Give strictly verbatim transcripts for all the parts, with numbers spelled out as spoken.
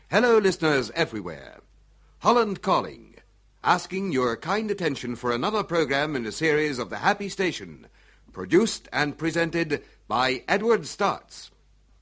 Hello, listeners everywhere. Holland calling, asking your kind attention for another program in the series of The Happy Station, produced and presented by Edward Starts.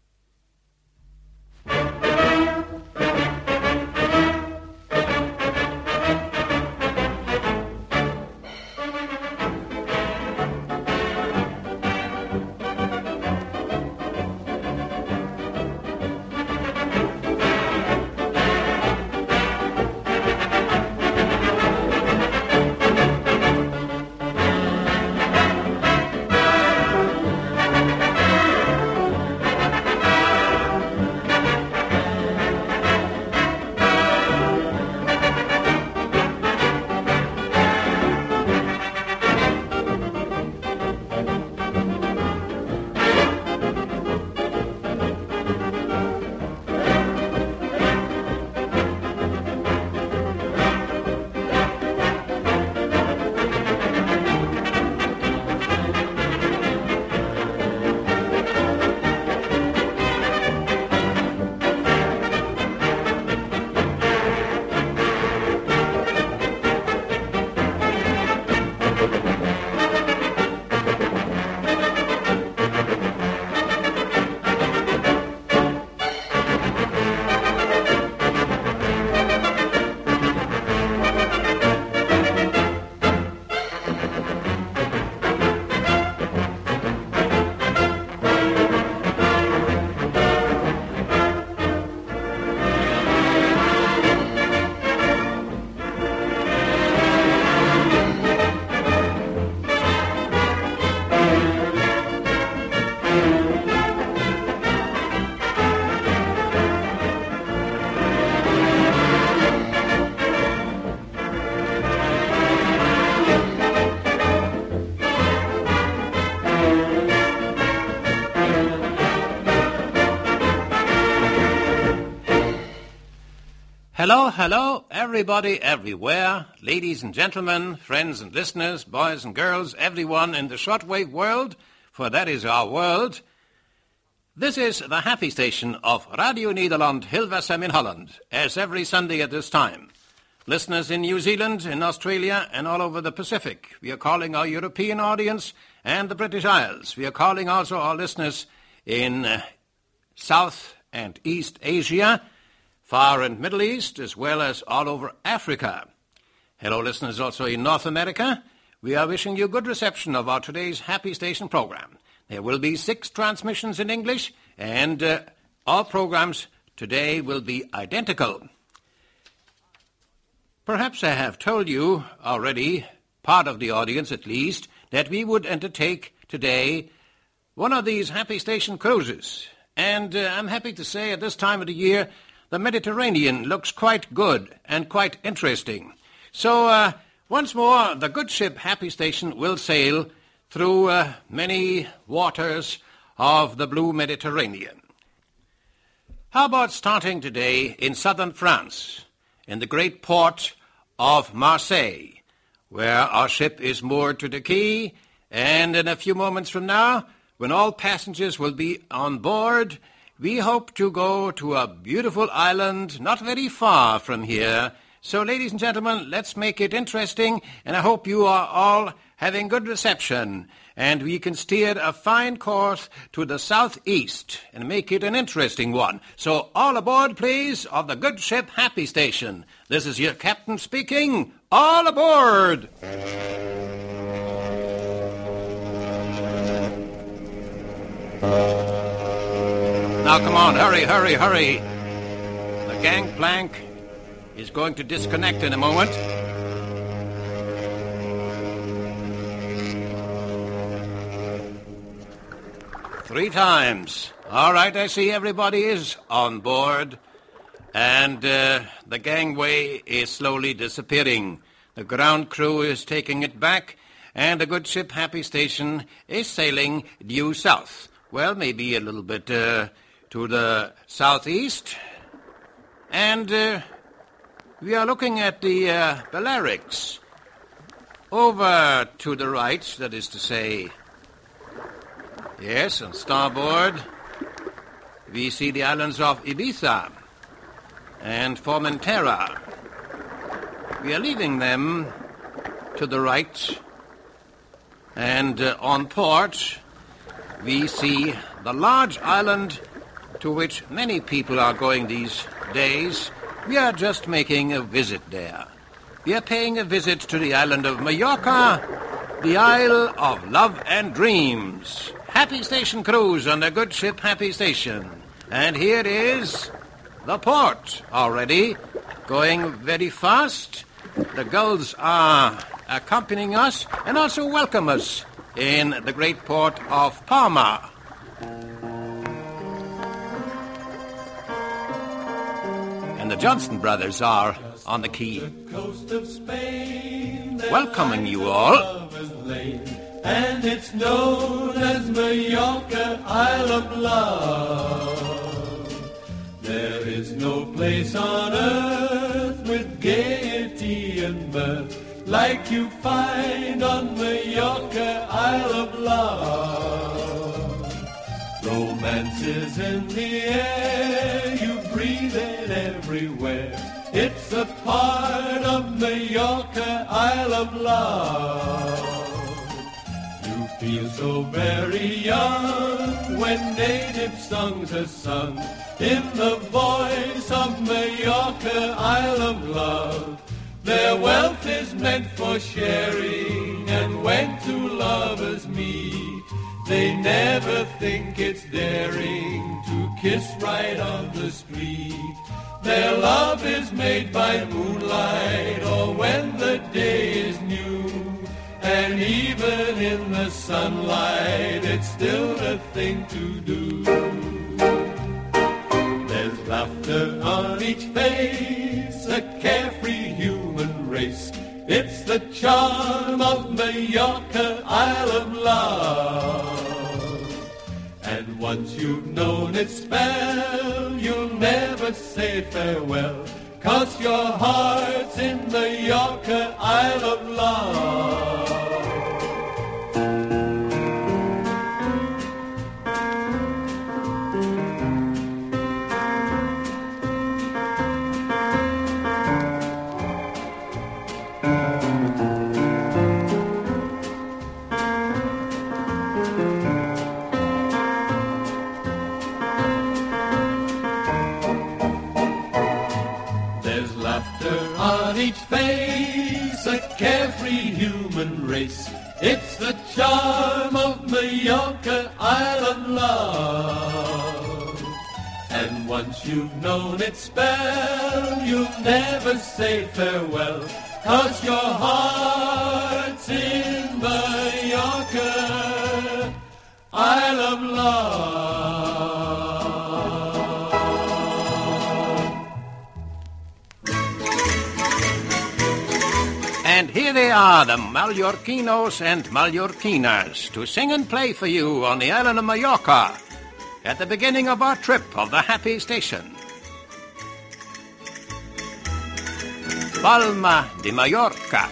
Hello, hello, everybody, everywhere, ladies and gentlemen, friends and listeners, boys and girls, everyone in the shortwave world, for that is our world. This is the Happy Station of Radio Nederland, Hilversum in Holland, as every Sunday at this time. Listeners in New Zealand, in Australia, and all over the Pacific. We are calling our European audience and the British Isles. We are calling also our listeners in uh, South and East Asia, Far and Middle East, as well as all over Africa. Hello, listeners also in North America. We are wishing you good reception of our today's Happy Station program. There will be six transmissions in English, and uh, all programs today will be identical. Perhaps I have told you already, part of the audience at least, that we would undertake today one of these Happy Station cruises. And uh, I'm happy to say at this time of the year, the Mediterranean looks quite good and quite interesting. So, uh, once more, the good ship Happy Station will sail through uh, many waters of the blue Mediterranean. How about starting today in southern France, in the great port of Marseille, where our ship is moored to the quay, and in a few moments from now, when all passengers will be on board, we hope to go to a beautiful island not very far from here. So, ladies and gentlemen, let's make it interesting, and I hope you are all having good reception, and we can steer a fine course to the southeast and make it an interesting one. So, all aboard, please, of the good ship Happy Station. This is your captain speaking. All aboard! Now, come on, hurry, hurry, hurry. The gangplank is going to disconnect in a moment. Three times. All right, I see everybody is on board. And uh, the gangway is slowly disappearing. The ground crew is taking it back, and the good ship Happy Station is sailing due south. Well, maybe a little bit uh, to the southeast. And uh, we are looking at the uh, Balearics. Over to the right, that is to say, yes, on starboard, we see the islands of Ibiza. and Formentera. We are leaving them to the right, and uh, on port we see the large island to which many people are going these days. We are just making a visit there. We are paying a visit to the island of Mallorca, the Isle of Love and Dreams. Happy Station cruise on the good ship Happy Station. And here is the port already, going very fast. The gulls are accompanying us and also welcome us in the great port of Palma. And the Johnston brothers are on the quay, welcoming you all. And it's known as Mallorca, Isle of Love. There is no place on earth with gaiety and mirth like you find on Mallorca, Isle of Love. Romance is in the air, you breathe it everywhere. It's a part of Mallorca, Isle of Love. You feel so very young when native songs are sung in the voice of Mallorca, Isle of Love. Their wealth is meant for sharing, and when two lovers meet, they never think it's daring to kiss right on the street. Their love is made by moonlight or when the day is new, and even in the sunlight it's still a thing to do. There's laughter on each face, a carefree human race. It's the charm of Mallorca, Isle of Love. And once you've known its spell, you'll never say farewell, 'cause your heart's in Mallorca, Isle of Love. Each face, a carefree human race. It's the charm of Mallorca, Isle of Love. And once you've known its spell, you'll never say farewell, 'cause your heart's in Mallorca, Isle of Love. And here they are, the Mallorquinos and Mallorquinas, to sing and play for you on the island of Mallorca at the beginning of our trip of the Happy Station. Palma de Mallorca.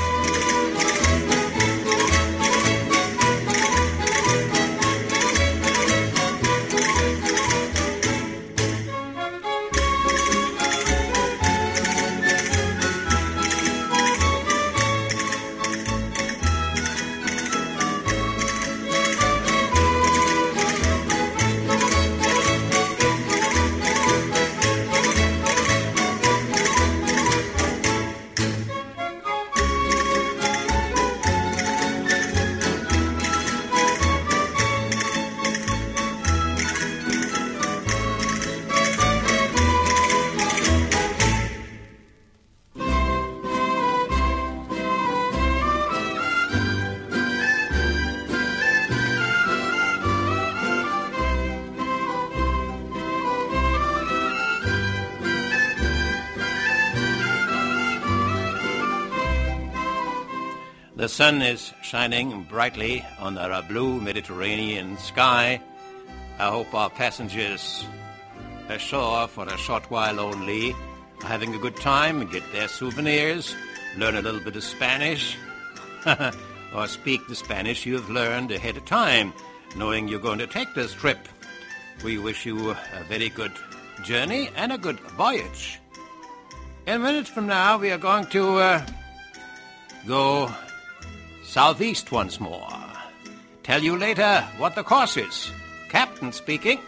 The sun is shining brightly on our blue Mediterranean sky. I hope our passengers ashore for a short while only are having a good time, get their souvenirs, learn a little bit of Spanish, or speak the Spanish you have learned ahead of time, knowing you're going to take this trip. We wish you a very good journey and a good voyage. In minutes from now, we are going to uh, go southeast once more. Tell you later what the course is. Captain speaking.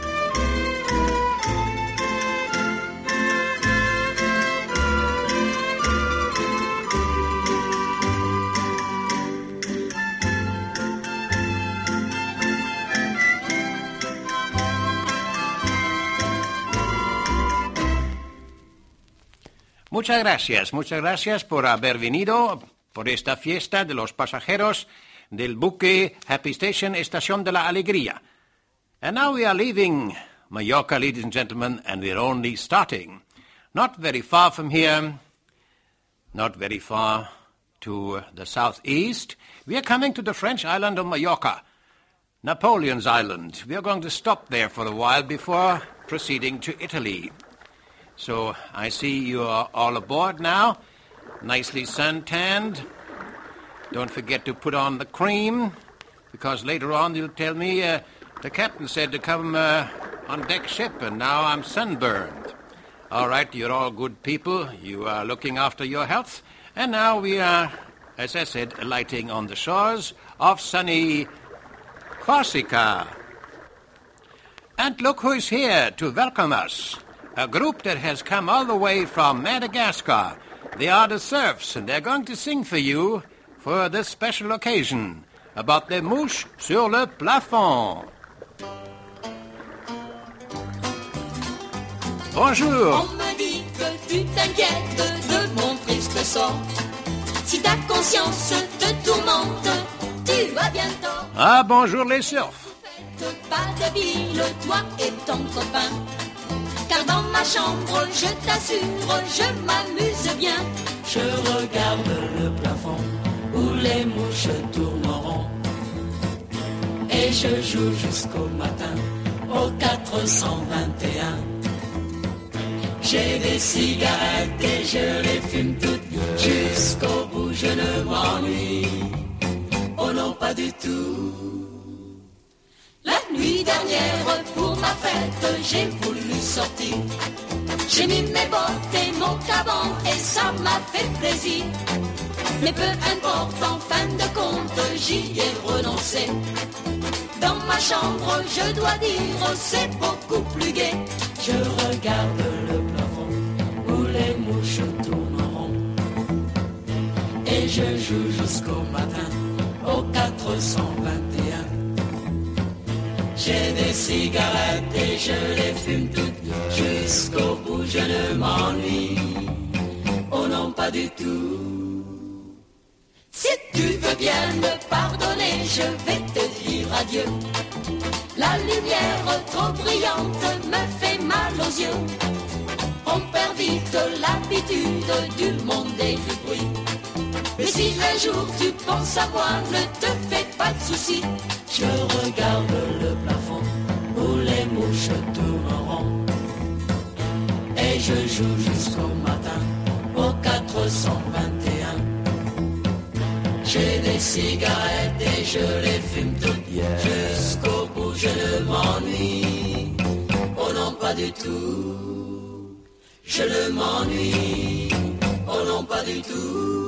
Muchas gracias, muchas gracias por haber venido por esta fiesta de los pasajeros del buque Happy Station, Estación de la Alegría. And now we are leaving Mallorca, ladies and gentlemen, and we're only starting. Not very far from here, not very far to the southeast, we are coming to the French island of Mallorca, Napoleon's Island. We are going to stop there for a while before proceeding to Italy. So I see you are all aboard now, nicely suntanned. Don't forget to put on the cream, because later on you'll tell me uh, the captain said to come uh, on deck ship, and now I'm sunburned. All right, you're all good people. You are looking after your health. And now we are, as I said, alighting on the shores of sunny Corsica. And look who is here to welcome us. A group that has come all the way from Madagascar. They are the Surfs, and they're going to sing for you for this special occasion about les mouches sur le plafond. Bonjour. On me dit que tu t'inquiètes de mon triste sort. Si ta conscience te tourmente, tu as bien tort. Ah, bonjour les Surfs. Ne faites pas de ville, toi et ton copain. Car dans ma chambre, je t'assure, je m'amuse bien. Je regarde le plafond où les mouches tourneront. Et je joue jusqu'au matin, au quatre cent vingt et un. J'ai des cigarettes et je les fume toutes. Jusqu'au bout, je ne m'ennuie. Oh non, pas du tout. La nuit dernière, pour ma fête, j'ai voulu sortir. J'ai mis mes bottes et mon caban et ça m'a fait plaisir. Mais peu importe, en fin de compte, j'y ai renoncé. Dans ma chambre, je dois dire, c'est beaucoup plus gai. Je regarde le plafond où les mouches tourneront. Et je joue jusqu'au matin, au quatre cent vingt et un. J'ai des cigarettes et je les fume toutes. Jusqu'au bout je ne m'ennuie. Oh non, pas du tout. Si tu veux bien me pardonner, je vais te dire adieu. La lumière trop brillante me fait mal aux yeux. On perd vite l'habitude du monde et du bruit. Mais si un jour tu penses à moi, ne te fais pas de soucis. Je regarde le plafond où les mouches tourneront. Et je joue jusqu'au matin, au quatre cent vingt et un. J'ai des cigarettes et je les fume toutes. Jusqu'au bout je ne m'ennuie. Oh non, pas du tout. Je ne m'ennuie. Oh non, pas du tout.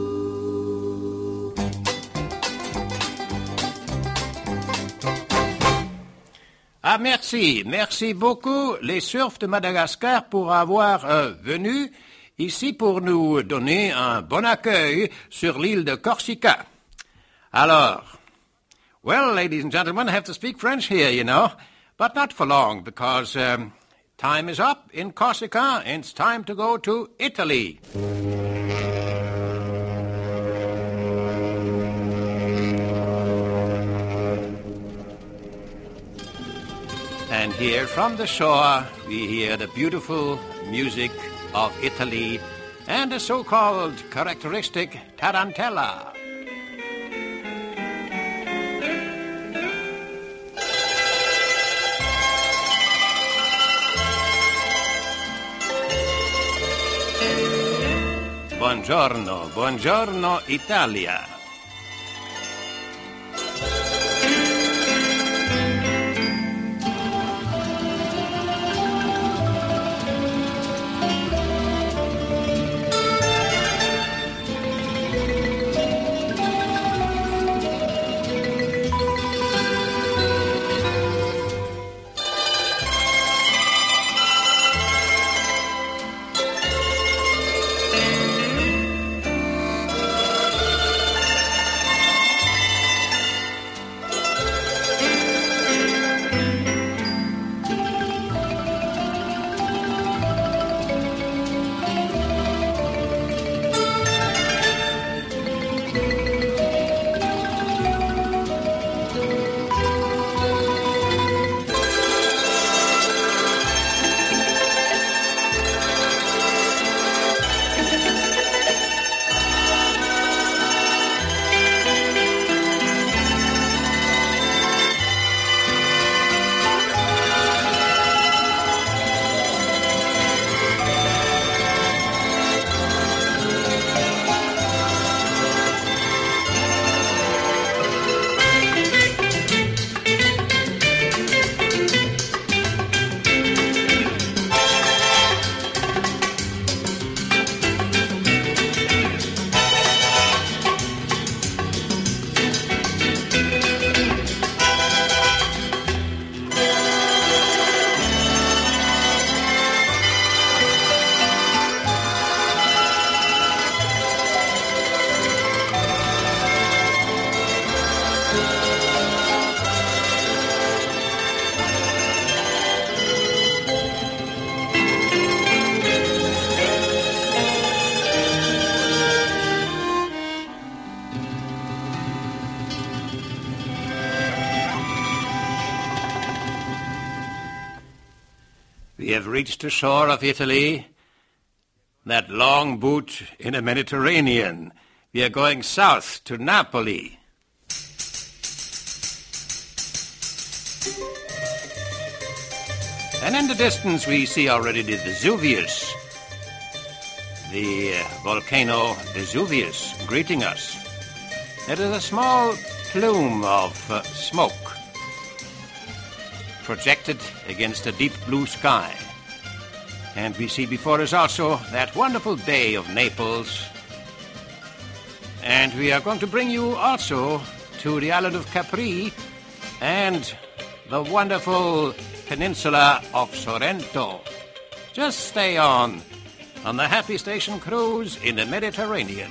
Ah, merci. Merci beaucoup, les Surfs de Madagascar, pour avoir euh, venu ici pour nous donner un bon accueil sur l'île de Corsica. Alors, well, ladies and gentlemen, I have to speak French here, you know, but not for long, because um, time is up in Corsica, and it's time to go to Italy. And here from the shore, we hear the beautiful music of Italy and the so-called characteristic tarantella. Buongiorno, buongiorno Italia. have reached the shore of Italy. That long boot in the Mediterranean. We are going south to Napoli. And in the distance we see already the Vesuvius. The uh, volcano Vesuvius greeting us. It is a small plume of uh, smoke projected against a deep blue sky. And we see before us also that wonderful bay of Naples. And we are going to bring you also to the island of Capri and the wonderful peninsula of Sorrento. Just stay on, on the Happy Station cruise in the Mediterranean.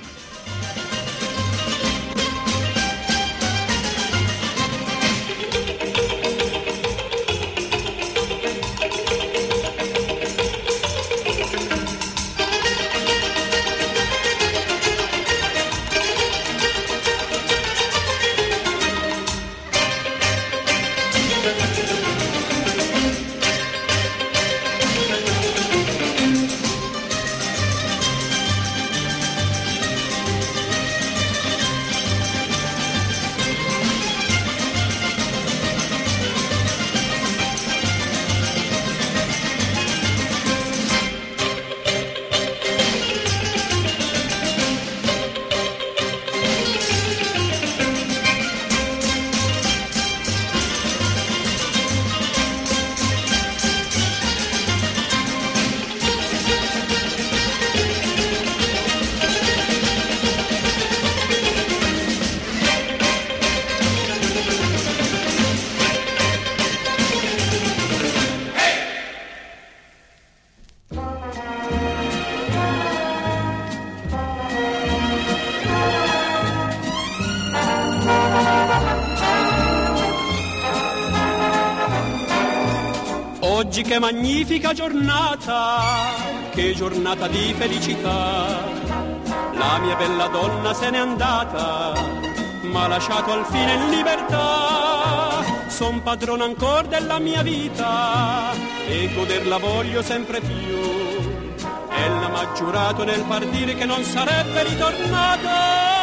Oggi che magnifica giornata, che giornata di felicità. La mia bella donna se n'è andata, m'ha lasciato al fine in libertà. Son padrona ancor della mia vita e goderla voglio sempre più. Ella m'ha giurato nel partire che non sarebbe ritornata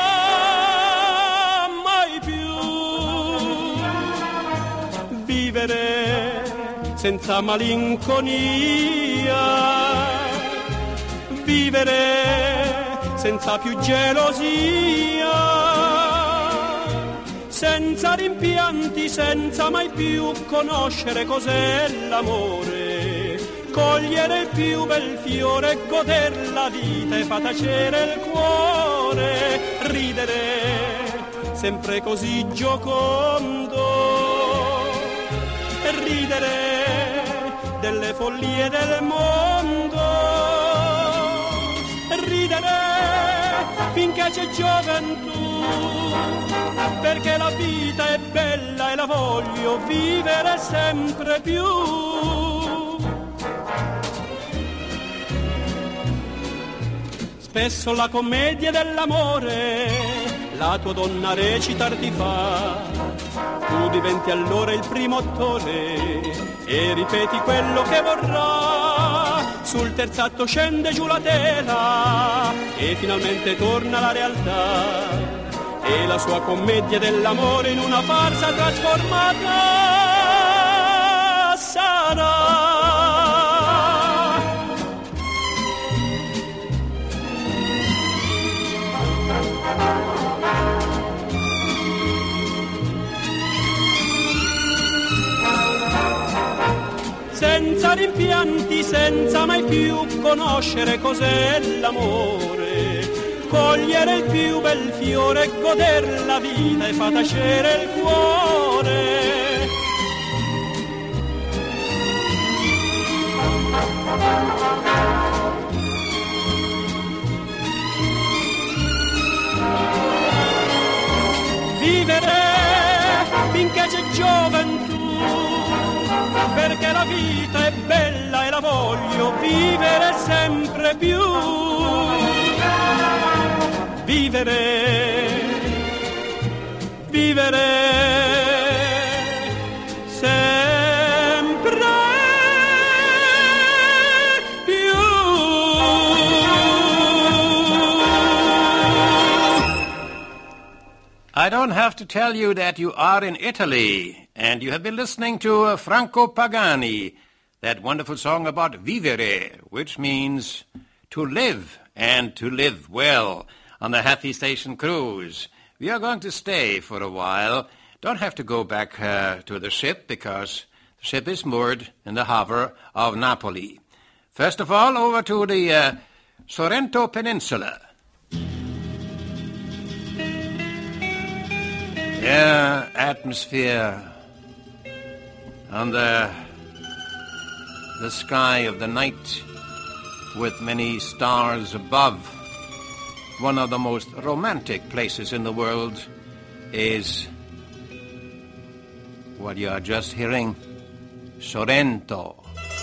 mai più. Vivere senza malinconia, vivere senza più gelosia, senza rimpianti, senza mai più conoscere cos'è l'amore, cogliere il più bel fiore, goder la vita e fa tacere il cuore, ridere sempre così giocondo, ridere delle follie del mondo, ridere finché c'è gioventù, perché la vita è bella e la voglio vivere sempre più. Spesso la commedia dell'amore la tua donna recitar ti fa, tu diventi allora il primo attore e ripeti quello che vorrà. Sul terzo atto scende giù la tela e finalmente torna la realtà, e la sua commedia dell'amore in una farsa trasformata sarà. Senza rimpianti, senza mai più conoscere cos'è l'amore, cogliere il più bel fiore, goder la vita e fa tacere il cuore. Vivere finché c'è gioventù, perché la vita è bella e la voglio vivere sempre più. Vivere, vivere sempre I don't have to tell you that you are in Italy, and you have been listening to uh, Franco Pagani, that wonderful song about vivere, which means to live, and to live well, on the Happy Station cruise. We are going to stay for a while. Don't have to go back uh, to the ship, because the ship is moored in the harbor of Napoli. First of all, over to the uh, Sorrento Peninsula. Yeah, atmosphere on the, the sky of the night with many stars above. One of the most romantic places in the world is what you are just hearing, Sorrento.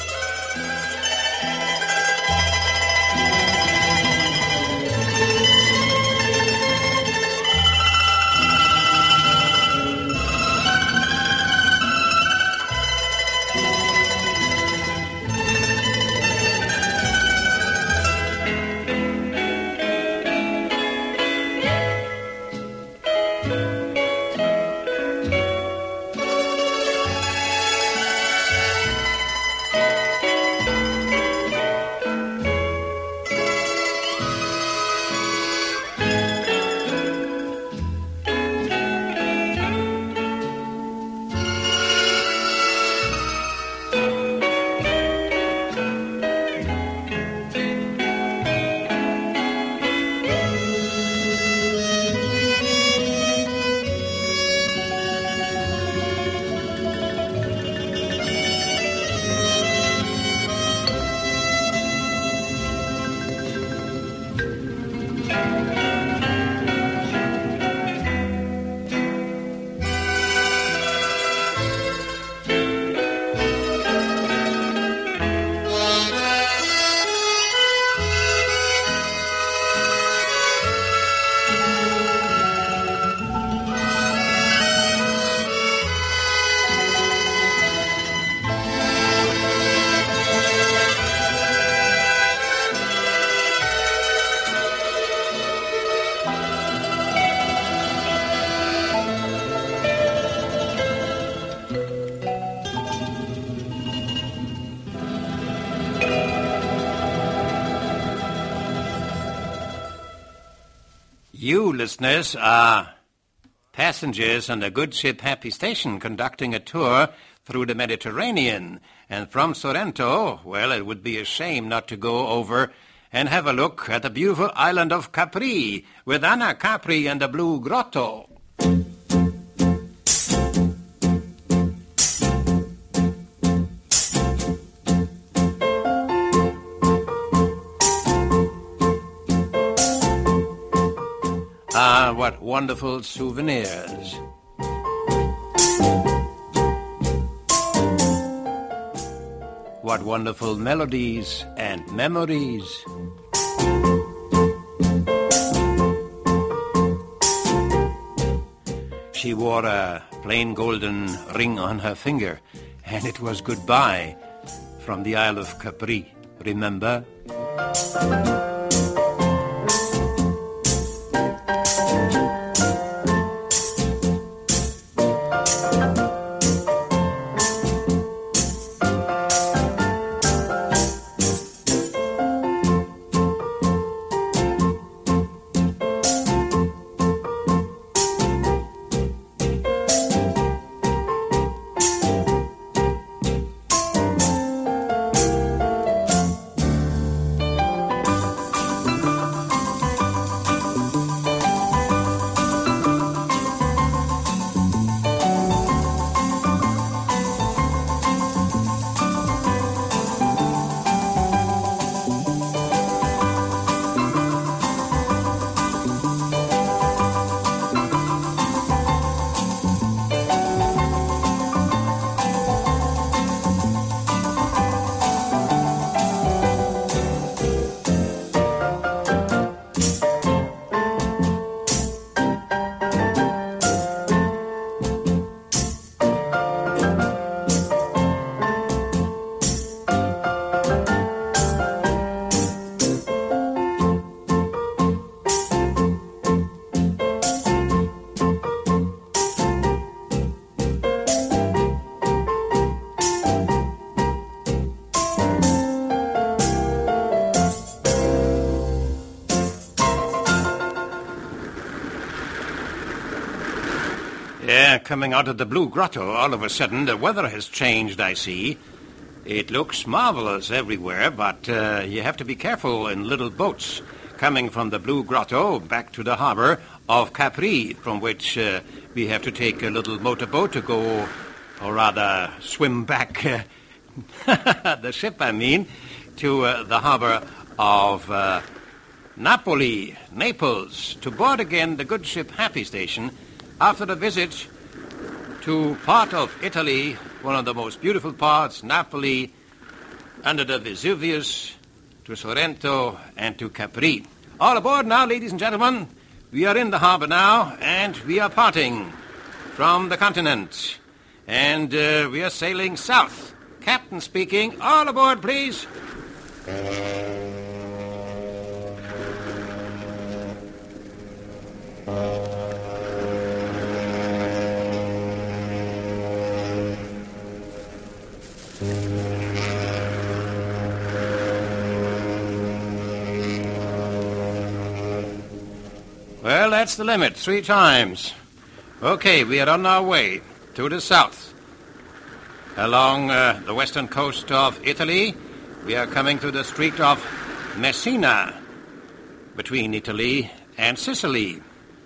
You, listeners, are passengers on the good ship Happy Station conducting a tour through the Mediterranean. And from Sorrento, well, it would be a shame not to go over and have a look at the beautiful island of Capri with Anna Capri and the Blue Grotto. Ah, what wonderful souvenirs. What wonderful melodies and memories. She wore a plain golden ring on her finger, and it was goodbye from the Isle of Capri, remember? uh, coming out of the Blue Grotto. All of a sudden, the weather has changed, I see. It looks marvelous everywhere, but uh, you have to be careful in little boats coming from the Blue Grotto back to the harbor of Capri, from which uh, we have to take a little motorboat to go, or rather swim back, uh, the ship, I mean, to uh, the harbor of uh, Napoli, Naples, to board again the good ship Happy Station after a visit to part of Italy, one of the most beautiful parts, Napoli, under the Vesuvius, to Sorrento, and to Capri. All aboard now, ladies and gentlemen. We are in the harbor now, and we are parting from the continent. And uh, we are sailing south. Captain speaking. All aboard, please. Well, that's the limit, three times. Okay, we are on our way to the south. Along uh, the western coast of Italy, we are coming to the street of Messina, between Italy and Sicily.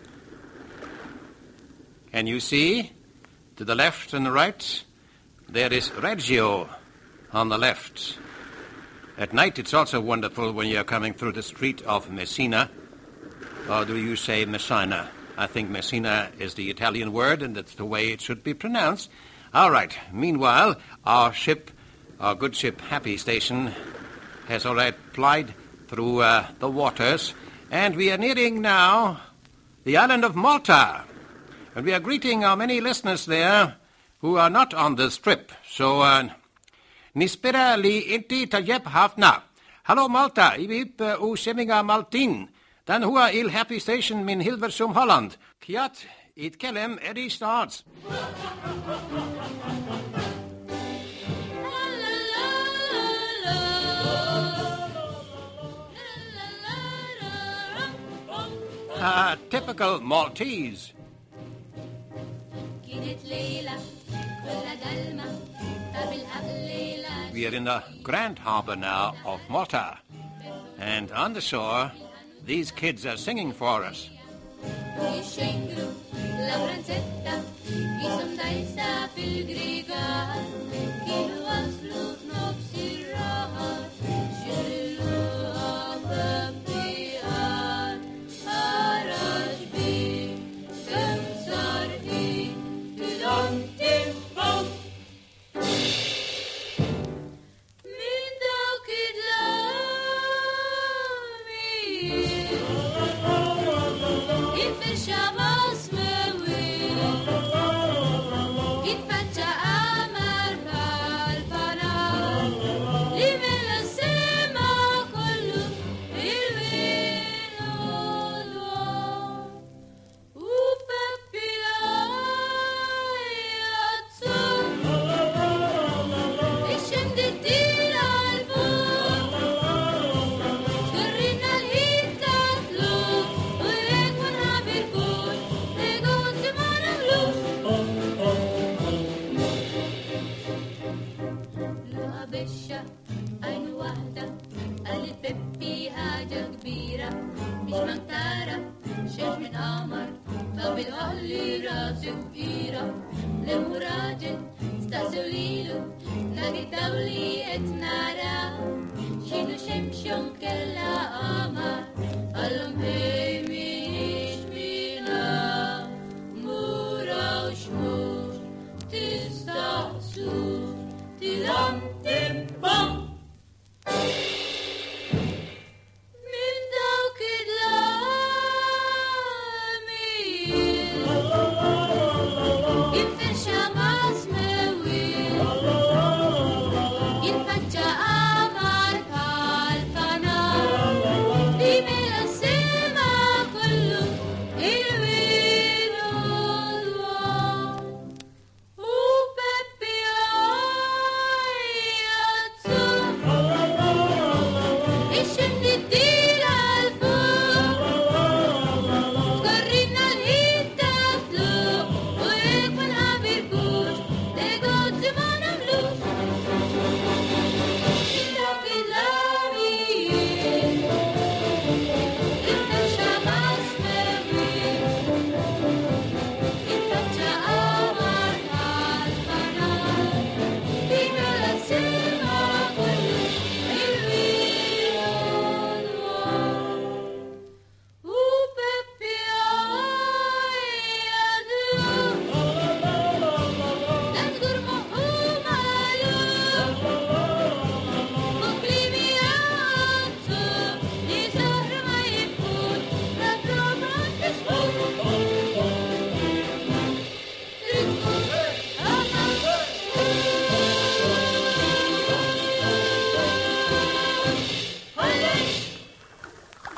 Can you see? To the left and the right, there is Reggio on the left. At night, it's also wonderful when you're coming through the street of Messina. Or do you say Messina? I think Messina is the Italian word, and that's the way it should be pronounced. All right. Meanwhile, our ship, our good ship Happy Station, has already plied through uh, the waters, and we are nearing now the island of Malta. And we are greeting our many listeners there who are not on this trip. So, uh, nispera li inti tajep hafna. Hello, Malta. Ibib u seminga Maltin. Dan hua il Happy Station min Hilversum Holland. Kiat it kelem edi starts. Uh, typical Maltese. We are in the Grand Harbor now of Malta. And on the shore, these kids are singing for us.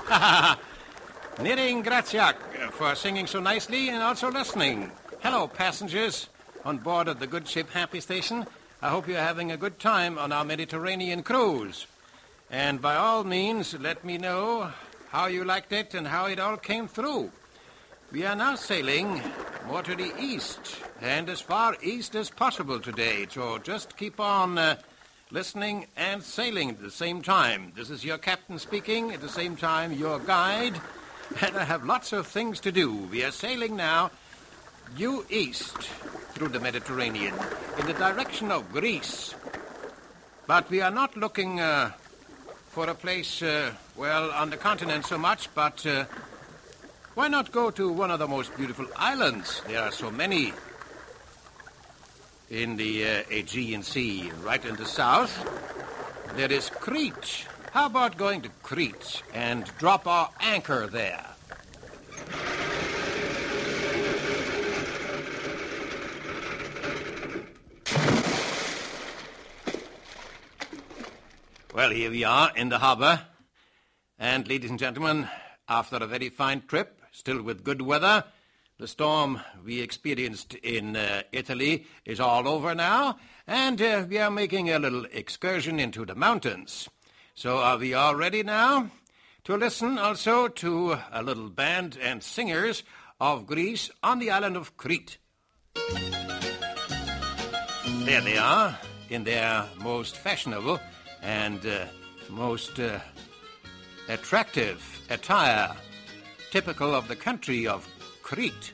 Nere Graziak for singing so nicely and also listening. Hello, passengers on board of the good ship Happy Station. I hope you're having a good time on our Mediterranean cruise. And by all means, let me know how you liked it and how it all came through. We are now sailing more to the east and as far east as possible today. So just keep on uh, listening and sailing at the same time. This is your captain speaking, at the same time your guide. And I have lots of things to do. We are sailing now due east through the Mediterranean in the direction of Greece. But we are not looking uh, for a place, uh, well, on the continent so much, but uh, why not go to one of the most beautiful islands? There are so many in the uh, Aegean Sea, right in the south. There is Crete. How about going to Crete and drop our anchor there? Well, here we are in the harbor. And, ladies and gentlemen, after a very fine trip, still with good weather, the storm we experienced in uh, Italy is all over now, and uh, we are making a little excursion into the mountains. So are we all ready now to listen also to a little band and singers of Greece on the island of Crete? There they are, in their most fashionable and uh, most uh, attractive attire, typical of the country of Crete.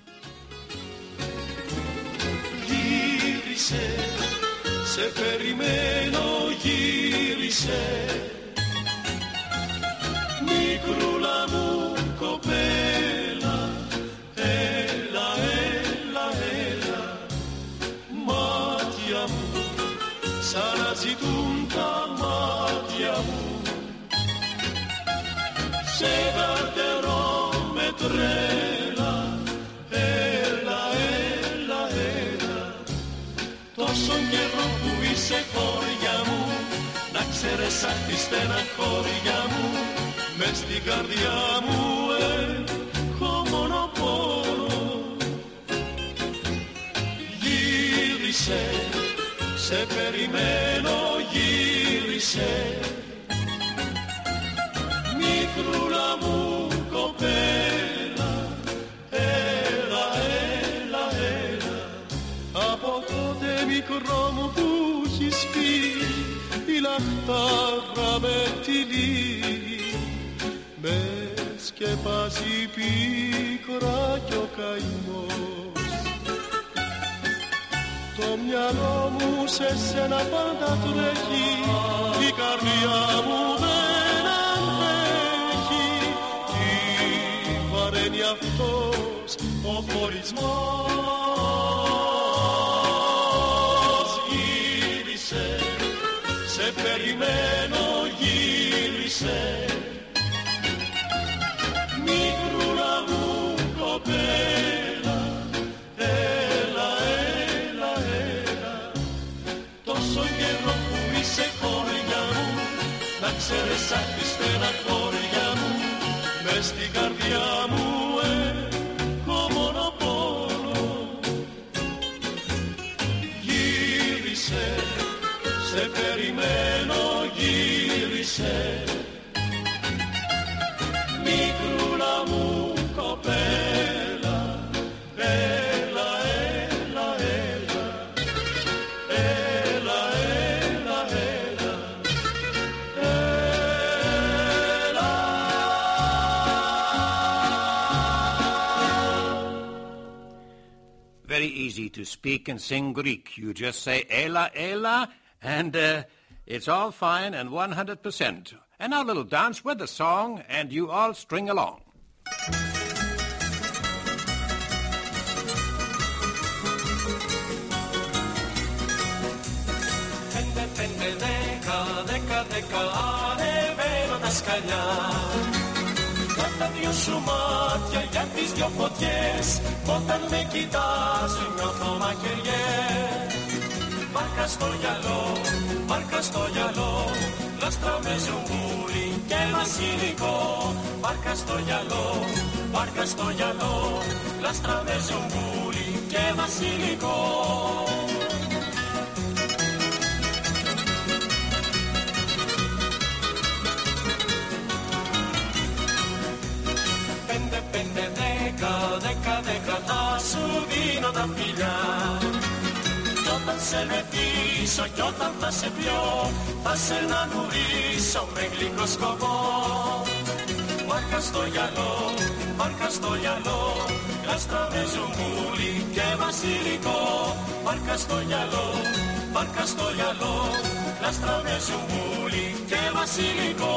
Γύρισε, σε περιμένω, γύρισε, μικρούλα μου κοπέλα, έλα, έλα, έλα, μάτια μου, σαν να ζητούν τα μάτια μου, σε καρτερώ με τρέλα, έλα, έλα, έλα, τόσο καιρό που είσαι χώρια μου, να ξέρεις αχ τη στεναχώρια μου, μες στην καρδιά μου έχω μόνο πόνο. Γύρισε, σε περιμένω, γύρισε, μικρούλα μου κοπέλα, έλα, έλα, έλα. Από τότε μικρό μου που έχεις πει, η λαχτάρα με τυλίγει, με σκεπάζει πίκρα κι ο καημός. Το μυαλό μου σε σένα πάντα τρέχει, η καρδιά μου δεν αντέχει, τι βαραίνει αυτός ο χωρισμός. Γύρισε, σε περιμένω, γύρισε, μικρούλα μου κοπέλα, έλα, έλα, έλα, τόσο καιρό που είσαι χώρια μου, να ξέρεις αχ τη στεναχώρια μου, μες στην καρδιά μου έχω μόνο πόνο. Γύρισε, σε περιμένω, γύρισε, μικρούλα μου κοπέλα, έλα, έλα, έλα, έλα, έλα, έλα, έλα. Very easy to speak and sing Greek. You just say ela, ela, and uh, it's all fine and one hundred percent. And now a little dance with the song, and you all string along. Πέντε, πέντε, δέκα, δέκα, δέκα, ανεβαίνω τα σκαλιά. Για τα δυο σου μάτια, για τις δυο φωτιές, όταν με κοιτάζουν νιώθω μαχαιριές. Βάρκα στο γυαλό, βάρκα στο γυαλό, λάστρα με ζουμπούρι και βασιλικό. βάρκα στο γυαλό, βάρκα στο γυαλό, λάστρα με ζουμπούλι και βασιλικό. Πέντε, πέντε, δέκα, δέκα, δέκα, θα σου δίνω τα φιλιά. Κι όταν σε μεθύσω κι όταν θα σε πιω, θα σε νανουρίσω με γλυκό σκοπό. Βάρκα στο γυαλό, βάρκα στο γυαλό, λάστρα με ζουμπούλι και βασιλικό. Βάρκα στο γυαλό, βάρκα στο γυαλό, λάστρα με ζουμπούλι και βασιλικό.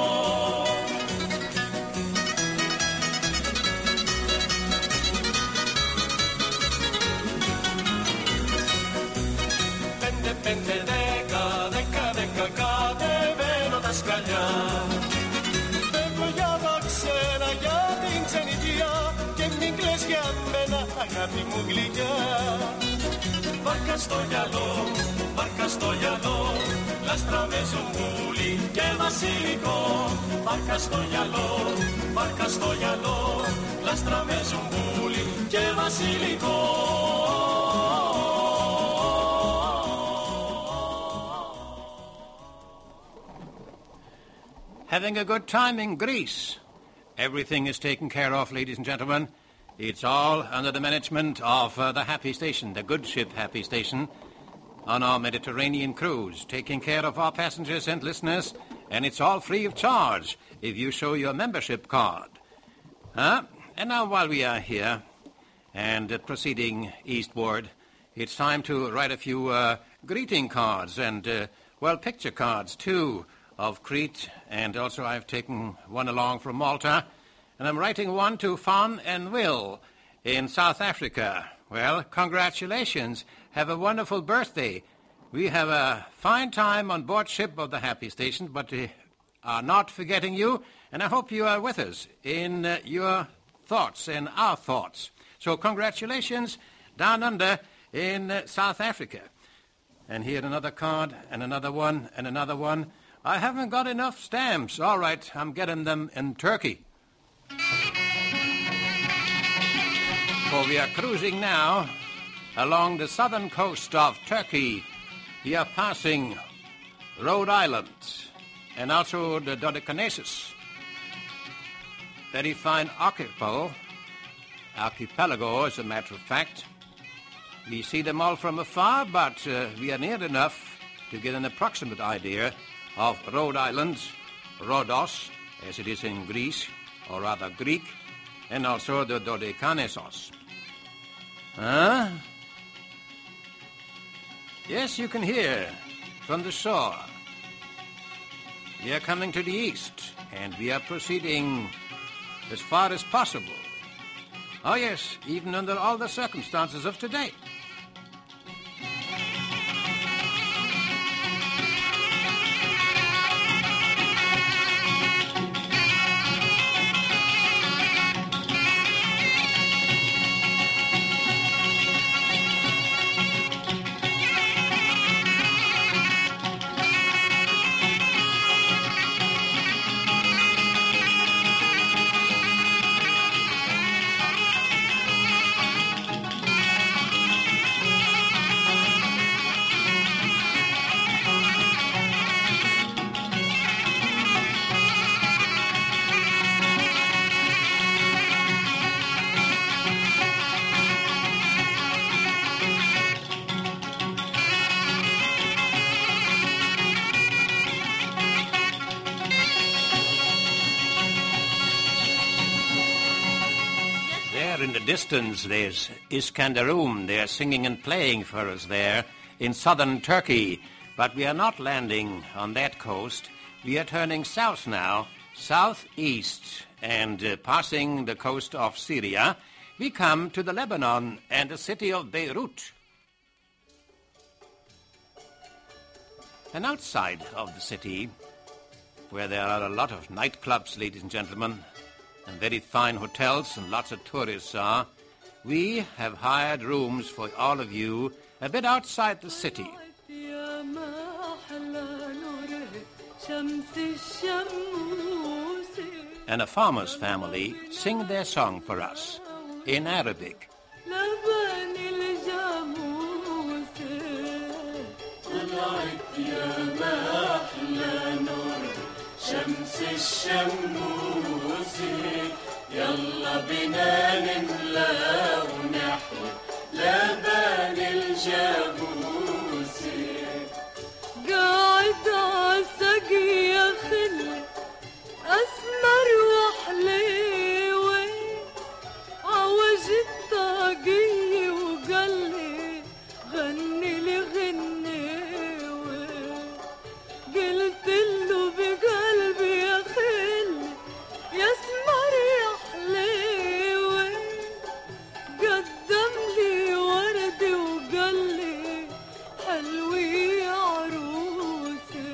Πέντε, πέντε, δέκα, δέκα, δέκα, κατεβαίνω τα σκαλιά. Φεύγω για τα ξένα, για την ξενιτιά, και μην κλαις για μένα, αγάπη μου γλυκιά. Βάρκα στο γυαλό, βάρκα στο γυαλό, λάστρα με ζουμπούλι και βασιλικό. Βάρκα στο γυαλό, βάρκα στο γυαλό, λάστρα με ζουμπούλι και βασιλικό. Having a good time in Greece. Everything is taken care of, ladies and gentlemen. It's all under the management of uh, the Happy Station, the good ship Happy Station, on our Mediterranean cruise, taking care of our passengers and listeners, and it's all free of charge if you show your membership card. Huh? And now while we are here and uh, proceeding eastward, it's time to write a few uh, greeting cards and, uh, well, picture cards, too, of Crete, and also I've taken one along from Malta, and I'm writing one to Fan and Will in South Africa. Well, congratulations. Have a wonderful birthday. We have a fine time on board ship of the Happy Station, but uh, are not forgetting you, and I hope you are with us in uh, your thoughts and our thoughts. So congratulations down under in uh, South Africa. And here another card, and another one, and another one. I haven't got enough stamps. All right, I'm getting them in Turkey. For we are cruising now along the southern coast of Turkey. We are passing Rhode Island and also the Dodecannesus. Very fine archipelago, archipelago as a matter of fact. We see them all from afar, but uh, we are near enough to get an approximate idea of Rhode Island, Rhodos, as it is in Greece, or rather Greek, and also the Dodecannesos. Huh? Yes, you can hear from the shore. We are coming to the east, and we are proceeding as far as possible. Oh yes, even under all the circumstances of today. In the distance, there's Iskenderun. They're singing and playing for us there in southern Turkey. But we are not landing on that coast. We are turning south now, southeast, and uh, passing the coast of Syria, we come to the Lebanon and the city of Beirut. And outside of the city, where there are a lot of nightclubs, ladies and gentlemen, and very fine hotels and lots of tourists are, we have hired rooms for all of you a bit outside the city. and a farmer's family sing their song for us in Arabic. شمس الشموس يلا بنا نملى ونحيي لبن الجاموس قاعد عالسقي يا خلي أسمر وحليوة عوج الطاقية وقالي غني لي غنيوة قلت له بقلبي يا خلي يا اسمر يا حليوة قدم لي ورد وقال لي حلوي يا عروسي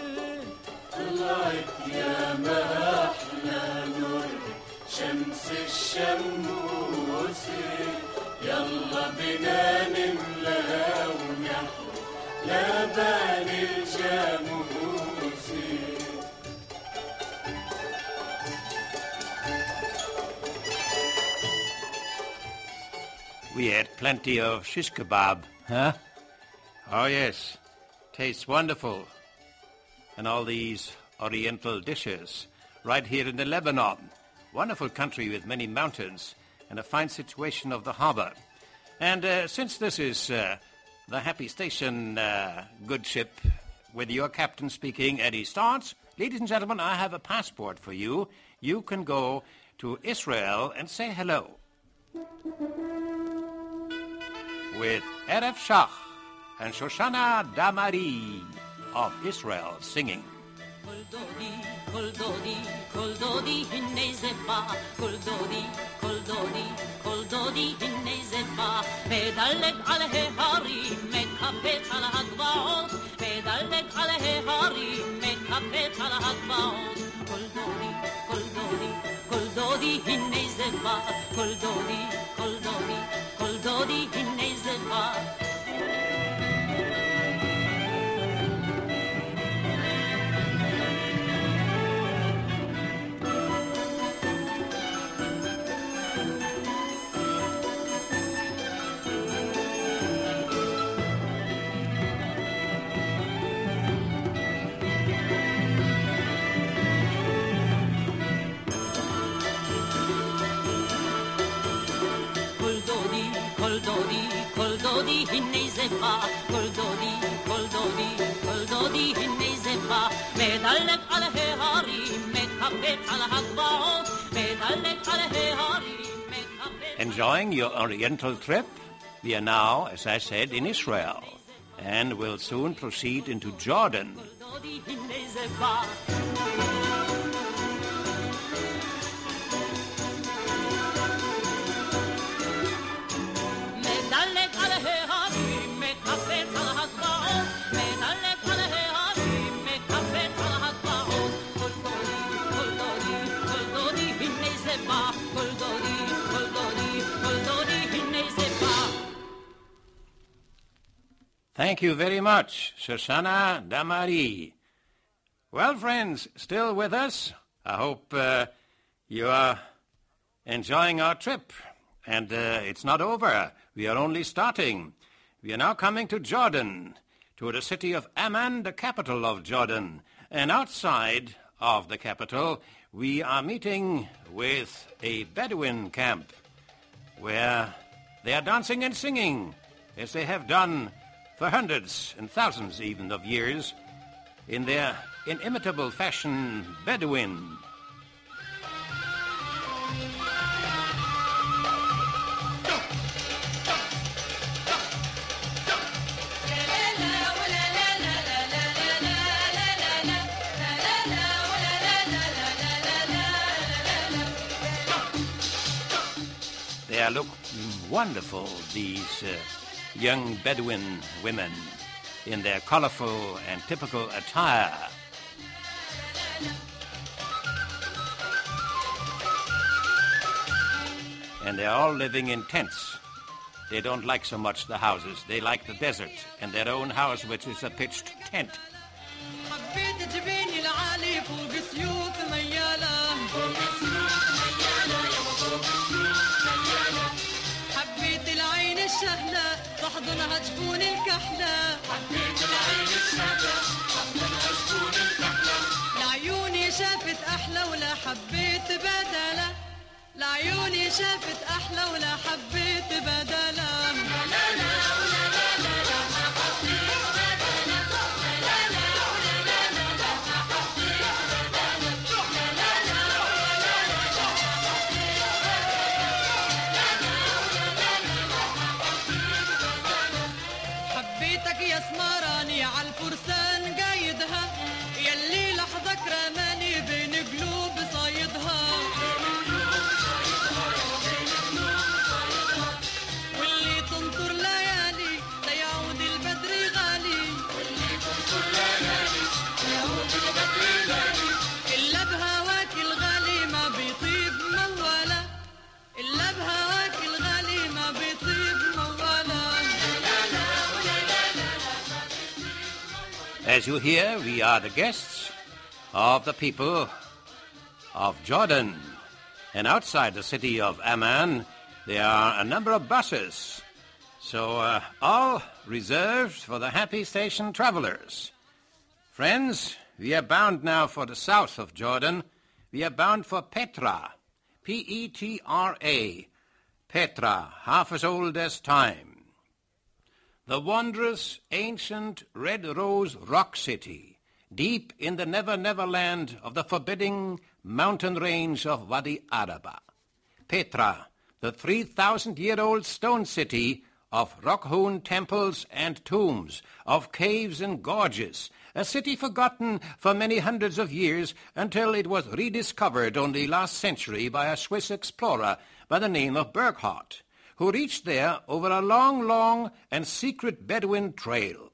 طلعت يا ما أحلى نور شمس الشموس يلا بنا نملى ونحيي لبن الجاموس We had plenty of shish kebab, huh? Oh, yes. Tastes wonderful. And all these oriental dishes right here in the Lebanon. Wonderful country with many mountains and a fine situation of the harbor. And uh, since this is uh, the Happy Station uh, good ship with your captain speaking, Eddie Starts, ladies and gentlemen, I have a passport for you. You can go to Israel and say hello. With Erev Shach and Shoshana Damari of Israel singing. Kol dodi, kol dodi, kol dodi, hinne zeba. Kol dodi, kol dodi, kol dodi, hinne zeba. Medalek al heharim, mekapet al hagbaot. Medalek al heharim, mekapet al hagbaot. Kol dodi, kol dodi, kol dodi, hinne zeba. Kol dodi, kol dodi, kol dodi, hinne zeba. Kol dodi, kol dodi, hinne zeba. Kol dodi, kol dodi, kol dodi, hinne zeba. Medalek al heharim, mekapet al hagbaot. Medalek al heharim, mekapet. Enjoying your oriental trip? We are now, as I said, in Israel and will soon proceed into Jordan. Kol dodi, hinne zeba. Thank you very much, Shoshana Damari. Well, friends, still with us? I hope uh, you are enjoying our trip. And uh, it's not over. We are only starting. We are now coming to Jordan, to the city of Amman, the capital of Jordan. And outside of the capital, we are meeting with a Bedouin camp where they are dancing and singing, as they have done for hundreds and thousands even of years, in their inimitable fashion, Bedouin. They look wonderful, these uh, young Bedouin women, in their colorful and typical attire. And they're all living in tents. They don't like so much the houses. They like the desert and their own house, which is a pitched tent. حبيت جبيني العالي فوق سيوف ميالة لعيوني شافت أحلى ولا حبيت بدلا حبيتك يا سمراني عالفرسان قايدها يلي لحظك رماني بين قلوب صايدها واللي تنطر ليالي ليعود البدر غالي واللي تنطر ليالي ليعود البدر غالي إلا بهواك الغالي ما بيطيب مولا إلا بهواك الغالي ما بيطيب مولا. As you hear, we are the guests of the people of Jordan. And outside the city of Amman, there are a number of buses. So uh, all reserved for the happy station travelers. Friends, we are bound now for the south of Jordan. We are bound for Petra, P E T R A, Petra, half as old as time. The wondrous, ancient, red rose rock city, deep in the never-never land of the forbidding mountain range of Wadi Araba. Petra, the three thousand year old stone city of rock-hewn temples and tombs, of caves and gorges, a city forgotten for many hundreds of years until it was rediscovered only last century by a Swiss explorer by the name of Burckhardt, who reached there over a long, long and secret Bedouin trail.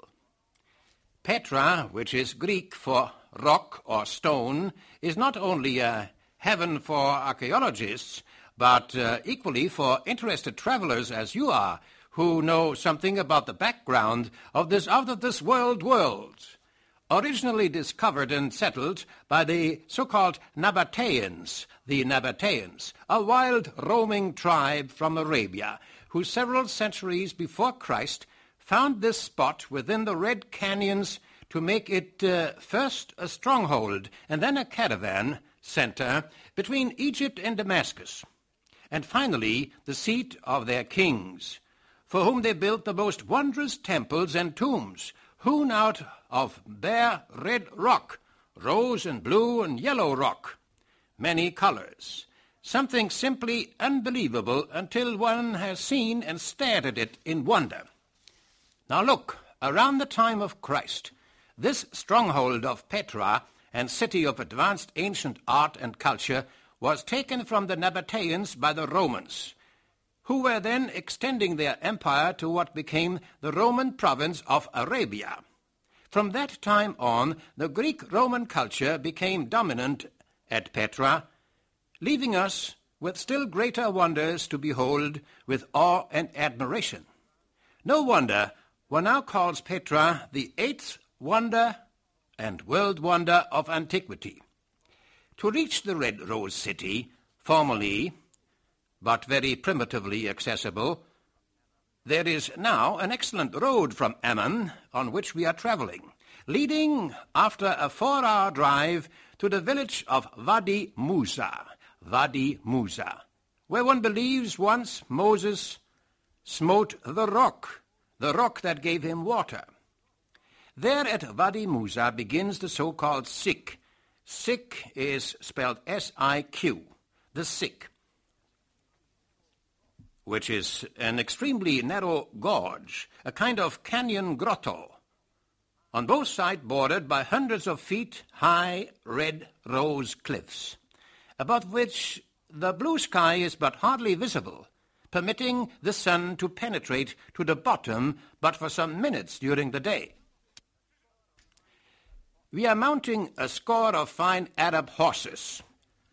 Petra, which is Greek for rock or stone, is not only a heaven for archaeologists, but uh, equally for interested travelers as you are, who know something about the background of this out-of-this-world world. Originally discovered and settled by the so-called Nabateans, the Nabateans, a wild roaming tribe from Arabia, who several centuries before Christ found this spot within the Red Canyons to make it uh, first a stronghold and then a caravan center between Egypt and Damascus, and finally the seat of their kings, for whom they built the most wondrous temples and tombs, hewn out of bare red rock, rose and blue and yellow rock, many colors, something simply unbelievable until one has seen and stared at it in wonder. Now look, around the time of Christ, this stronghold of Petra and city of advanced ancient art and culture was taken from the Nabateans by the Romans, who were then extending their empire to what became the Roman province of Arabia. From that time on, the Greek-Roman culture became dominant at Petra, leaving us with still greater wonders to behold with awe and admiration. No wonder one now calls Petra the eighth wonder and world wonder of antiquity. To reach the Red Rose City, formerly but very primitively accessible, there is now an excellent road from Amman on which we are traveling, leading, after a four-hour drive, to the village of Wadi Musa, Wadi Musa, where one believes once Moses smote the rock, the rock that gave him water. There at Wadi Musa begins the so-called Siq. Siq is spelled S I Q, the Siq, which is an extremely narrow gorge, a kind of canyon grotto, on both sides bordered by hundreds of feet high red rose cliffs, above which the blue sky is but hardly visible, permitting the sun to penetrate to the bottom but for some minutes during the day. We are mounting a score of fine Arab horses.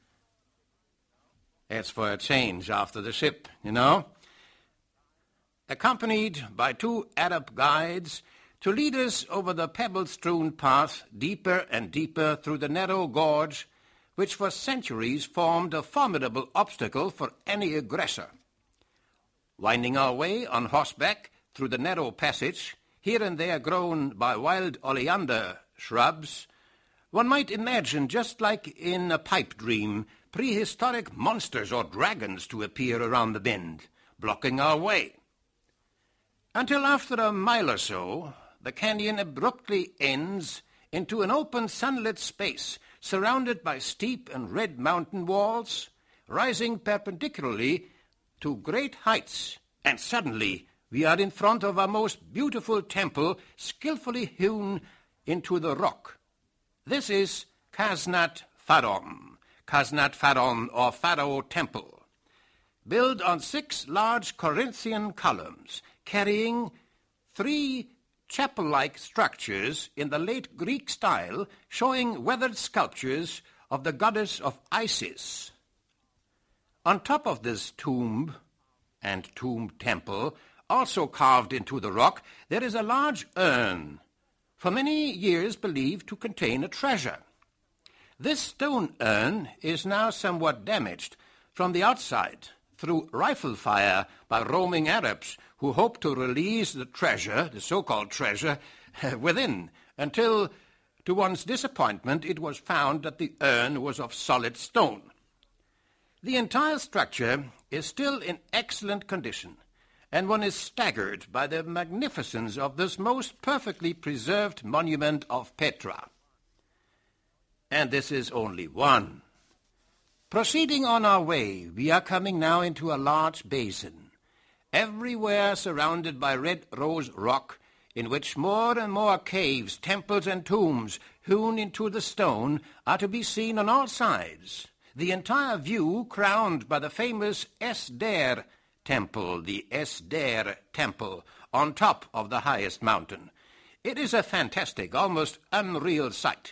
That's for a change after the ship, you know. Accompanied by two Arab guides to lead us over the pebble-strewn path deeper and deeper through the narrow gorge, which for centuries formed a formidable obstacle for any aggressor. Winding our way on horseback through the narrow passage, here and there grown by wild oleander shrubs, one might imagine, just like in a pipe dream, prehistoric monsters or dragons to appear around the bend, blocking our way. Until after a mile or so, the canyon abruptly ends into an open sunlit space surrounded by steep and red mountain walls, rising perpendicularly to great heights, and suddenly we are in front of a most beautiful temple skillfully hewn into the rock. This is Khaznat Pharaon, Khaznat Pharaon or Pharaoh Temple, built on six large Corinthian columns carrying three chapel-like structures in the late Greek style, showing weathered sculptures of the goddess of Isis. On top of this tomb and tomb temple, also carved into the rock, there is a large urn, for many years believed to contain a treasure. This stone urn is now somewhat damaged from the outside through rifle fire by roaming Arabs who hope to release the treasure, the so-called treasure, within, until, to one's disappointment, it was found that the urn was of solid stone. The entire structure is still in excellent condition, and one is staggered by the magnificence of this most perfectly preserved monument of Petra. And this is only one. Proceeding on our way, we are coming now into a large basin, everywhere surrounded by red rose rock, in which more and more caves, temples, and tombs hewn into the stone are to be seen on all sides. The entire view crowned by the famous Esder Temple, the Esder Temple, on top of the highest mountain. It is a fantastic, almost unreal sight.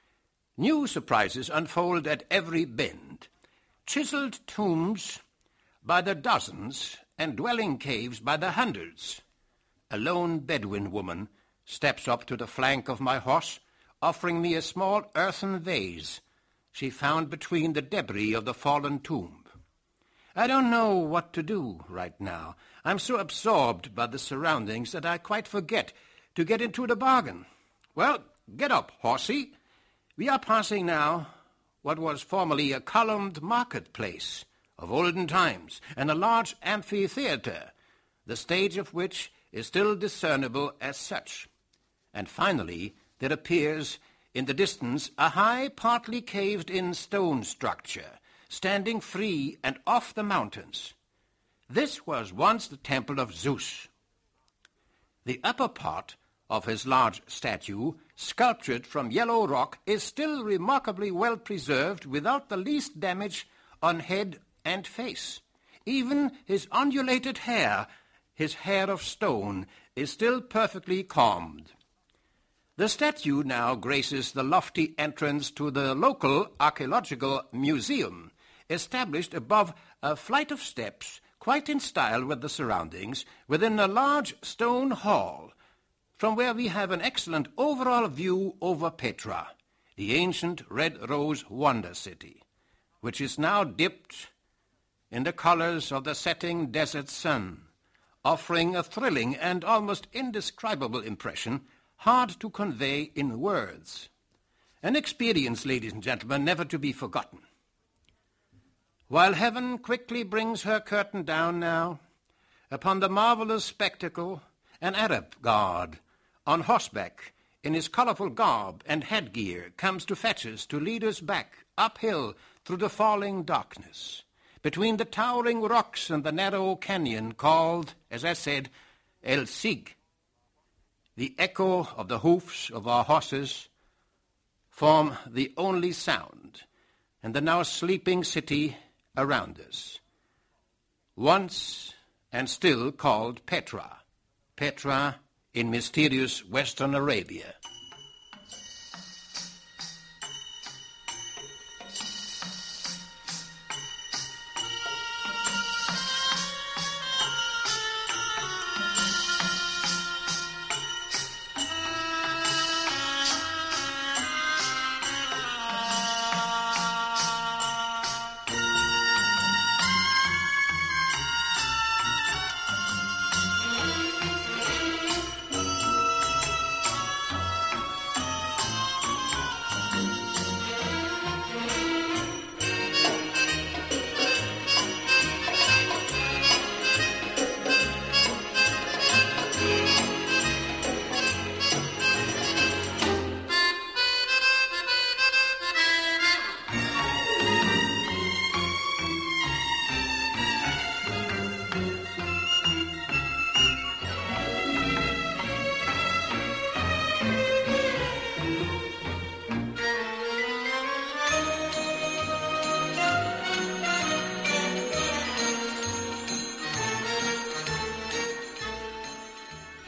New surprises unfold at every bend. Chiseled tombs by the dozens and dwelling caves by the hundreds. A lone Bedouin woman steps up to the flank of my horse, offering me a small earthen vase she found between the debris of the fallen tomb. I don't know what to do right now. I'm so absorbed by the surroundings that I quite forget to get into the bargain. Well, get up, horsey. We are passing now what was formerly a columned marketplace of olden times, and a large amphitheatre, the stage of which is still discernible as such. And finally there appears in the distance a high, partly caved-in stone structure, standing free and off the mountains. This was once the temple of Zeus. The upper part of his large statue, sculptured from yellow rock, is still remarkably well preserved without the least damage on head and face. Even his undulated hair, his hair of stone, is still perfectly combed. The statue now graces the lofty entrance to the local archaeological museum, established above a flight of steps, quite in style with the surroundings, within a large stone hall, from where we have an excellent overall view over Petra, the ancient red rose wonder city, which is now dipped in the colors of the setting desert sun, offering a thrilling and almost indescribable impression, hard to convey in words. An experience, ladies and gentlemen, never to be forgotten. While heaven quickly brings her curtain down now, upon the marvelous spectacle, an Arab guard, on horseback, in his colorful garb and headgear, comes to fetch us, to lead us back, uphill, through the falling darkness, between the towering rocks and the narrow canyon called, as I said, El Sig. The echo of the hoofs of our horses form the only sound, and the now sleeping city around us, once and still called Petra, Petra in mysterious western Arabia.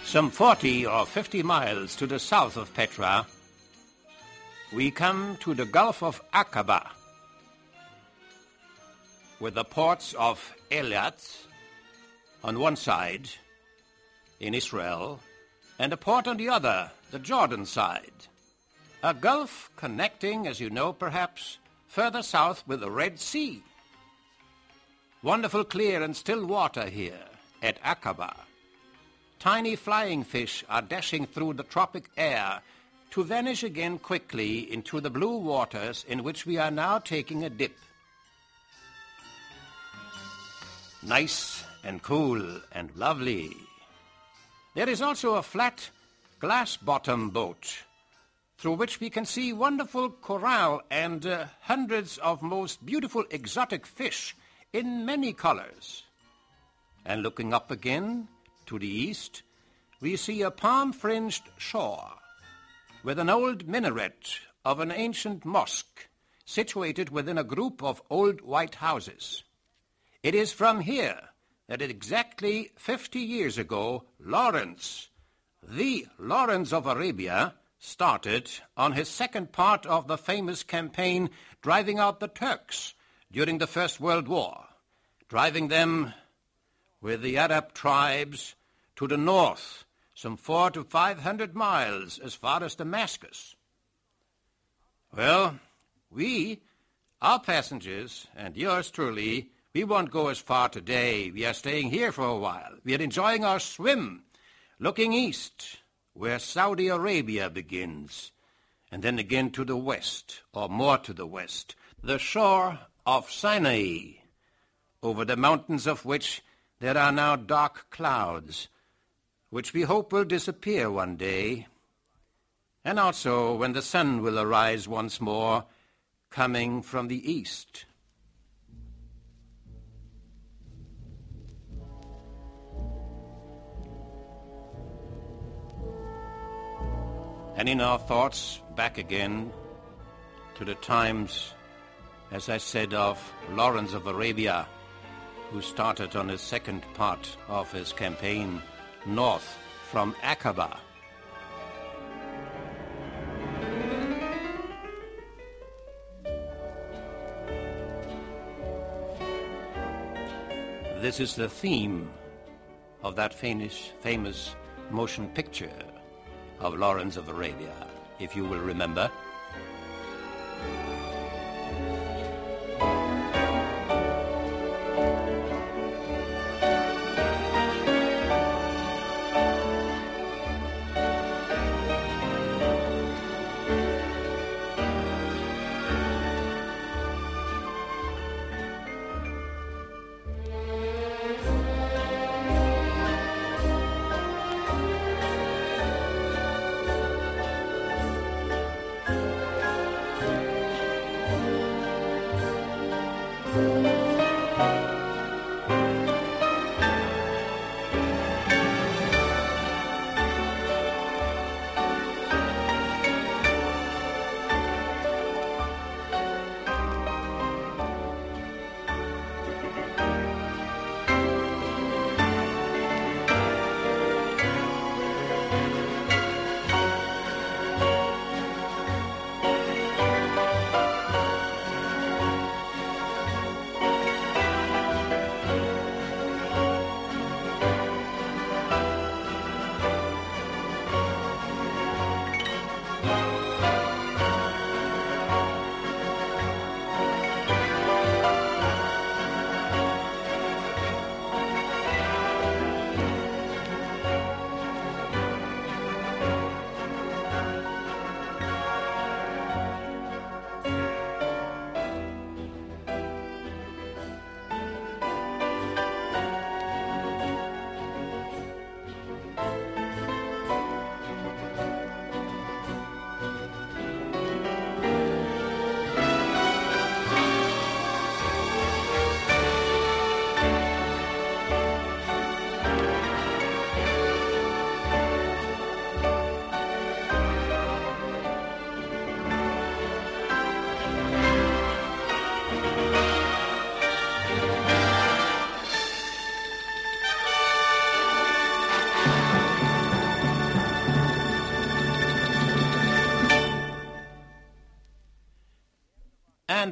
Some forty or fifty miles to the south of Petra, we come to the Gulf of Aqaba, with the ports of Eilat on one side, in Israel, and a port on the other, the Jordan side. A gulf connecting, as you know perhaps, further south with the Red Sea. Wonderful clear and still water here at Aqaba. Tiny flying fish are dashing through the tropic air to vanish again quickly into the blue waters in which we are now taking a dip. Nice and cool and lovely. There is also a flat glass-bottom boat through which we can see wonderful coral and uh, hundreds of most beautiful exotic fish in many colors. And looking up again to the east, we see a palm-fringed shore with an old minaret of an ancient mosque situated within a group of old white houses. It is from here that exactly fifty years ago, Lawrence, the Lawrence of Arabia, started on his second part of the famous campaign driving out the Turks during the First World War, driving them with the Arab tribes to the north, some four to five hundred miles as far as Damascus. Well, we, our passengers, and yours truly, we won't go as far today. We are staying here for a while. We are enjoying our swim, looking east, where Saudi Arabia begins, and then again to the west, or more to the west, the shore of Sinai, over the mountains of which there are now dark clouds, which we hope will disappear one day, and also when the sun will arise once more, coming from the east. And in our thoughts, back again to the times, as I said, of Lawrence of Arabia, who started on his second part of his campaign north from Aqaba. This is the theme of that famous, famous motion picture of Lawrence of Arabia, if you will remember.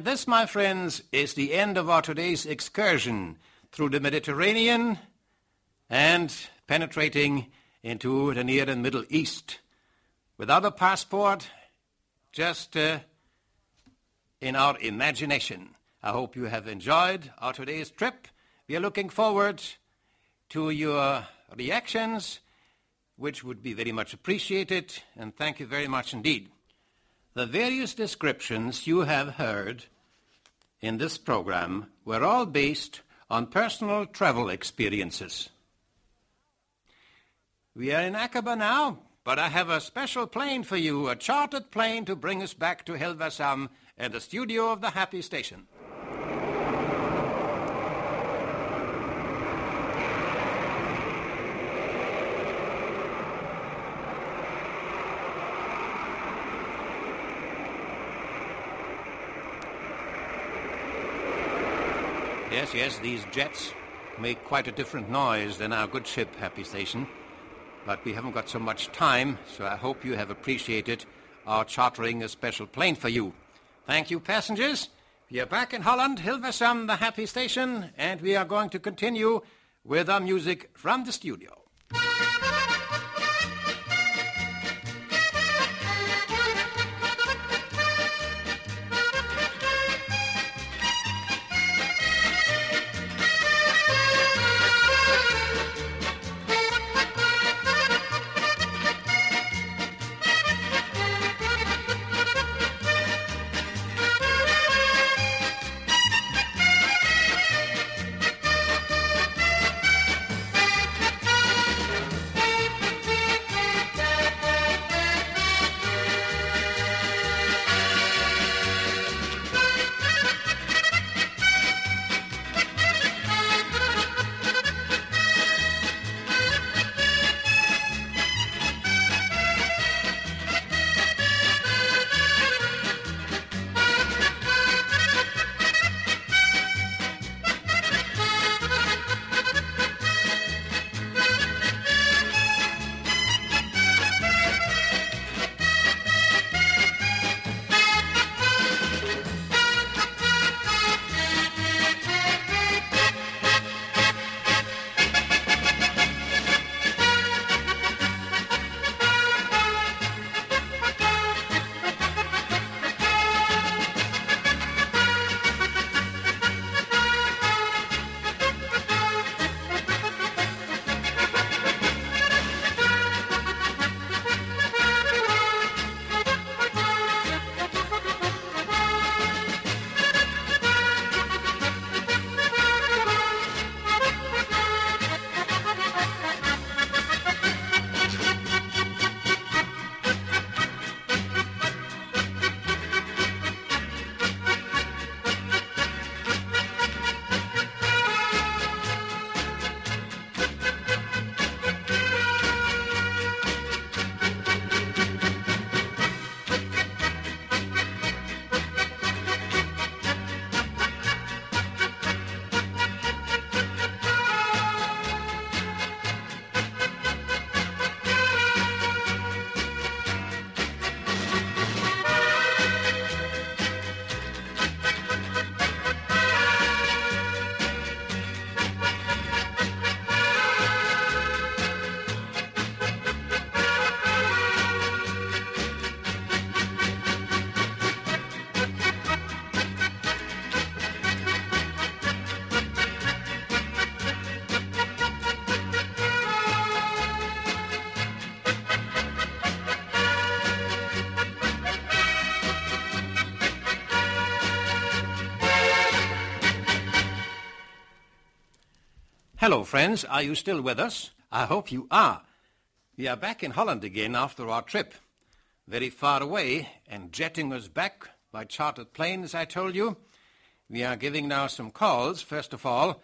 this, my friends, is the end of our today's excursion through the Mediterranean and penetrating into the Near and Middle East. Without a passport, just uh, in our imagination. I hope you have enjoyed our today's trip. We are looking forward to your reactions, which would be very much appreciated, and thank you very much indeed. The various descriptions you have heard in this program were all based on personal travel experiences. We are in Aqaba now, but I have a special plane for you, a chartered plane to bring us back to Hilversum and the studio of the Happy Station. Yes, yes, these jets make quite a different noise than our good ship, Happy Station. But we haven't got so much time, so I hope you have appreciated our chartering a special plane for you. Thank you, passengers. We are back in Holland, Hilversum, the Happy Station, and we are going to continue with our music from the studio. Hello, friends. Are you still with us? I hope you are. We are back in Holland again after our trip. Very far away and jetting us back by chartered plane, as I told you. We are giving now some calls. First of all,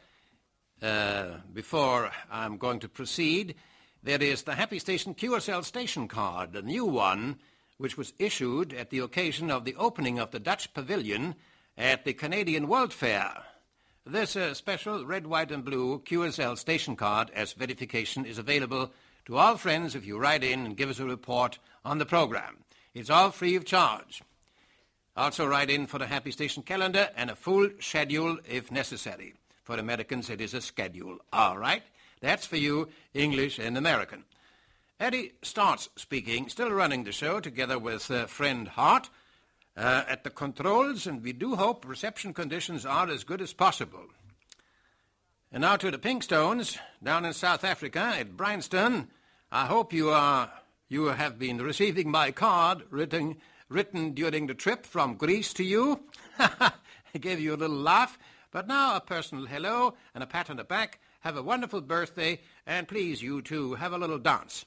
uh, before I'm going to proceed, there is the Happy Station Q S L station card, the new one, which was issued at the occasion of the opening of the Dutch pavilion at the Canadian World Fair. This uh, special red, white and blue Q S L station card as verification is available to all friends if you write in and give us a report on the program. It's all free of charge. Also write in for the Happy Station calendar and a full schedule if necessary. For Americans, it is a schedule. All right? That's for you, English and American. Eddie starts speaking, still running the show together with uh, friend Hart uh, at the controls, and we do hope reception conditions are as good as possible. And now to the Pinkstones, down in South Africa at Bryanston. I hope you are you have been receiving my card written written during the trip from Greece to you. I gave you a little laugh, but now a personal hello and a pat on the back. Have a wonderful birthday, and please, you two, have a little dance.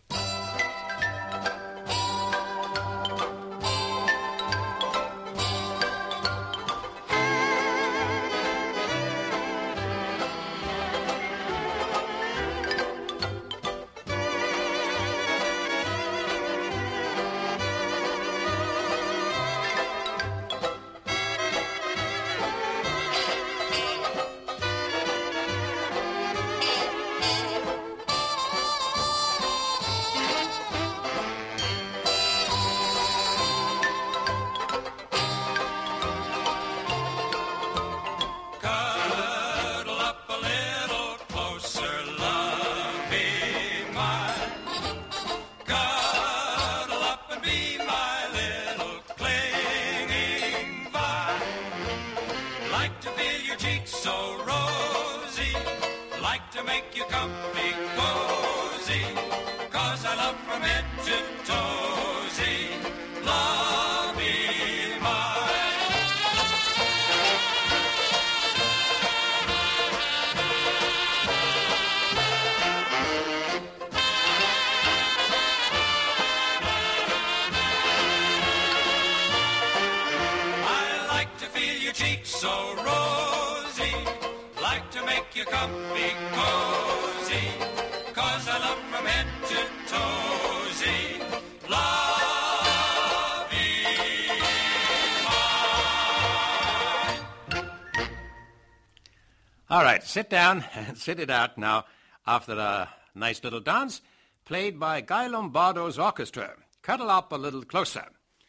All right, sit down and sit it out now after a nice little dance played by Guy Lombardo's orchestra. Cuddle up a little closer.